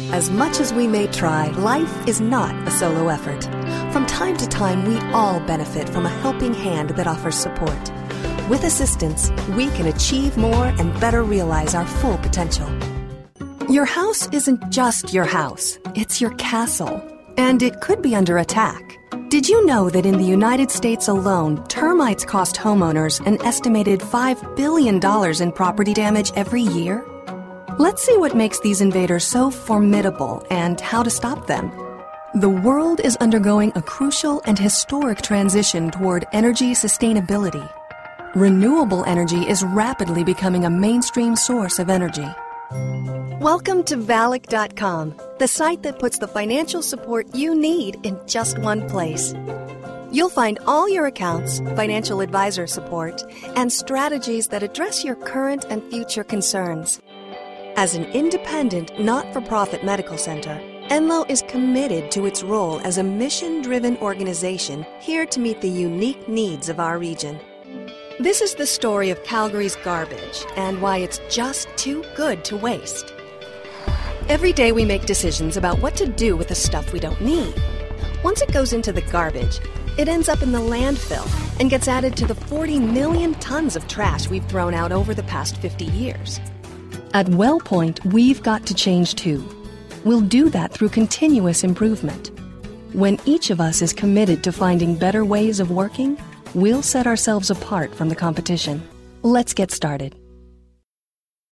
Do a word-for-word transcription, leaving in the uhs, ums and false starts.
As much as we may try, life is not a solo effort. From time to time, we all benefit from a helping hand that offers support. With assistance, we can achieve more and better realize our full potential. Your house isn't just your house, it's your castle, and it could be under attack. Did you know that in the United States alone, termites cost homeowners an estimated five billion dollars in property damage every year? Let's see what makes these invaders so formidable and how to stop them. The world is undergoing a crucial and historic transition toward energy sustainability. Renewable energy is rapidly becoming a mainstream source of energy. Welcome to Valak dot com, the site that puts the financial support you need in just one place. You'll find all your accounts, financial advisor support, and strategies that address your current and future concerns. As an independent, not-for-profit medical center, Enloe is committed to its role as a mission-driven organization here to meet the unique needs of our region. This is the story of Calgary's garbage and why it's just too good to waste. Every day we make decisions about what to do with the stuff we don't need. Once it goes into the garbage, it ends up in the landfill and gets added to the forty million tons of trash we've thrown out over the past fifty years. At WellPoint, we've got to change too. We'll do that through continuous improvement. When each of us is committed to finding better ways of working, we'll set ourselves apart from the competition. Let's get started.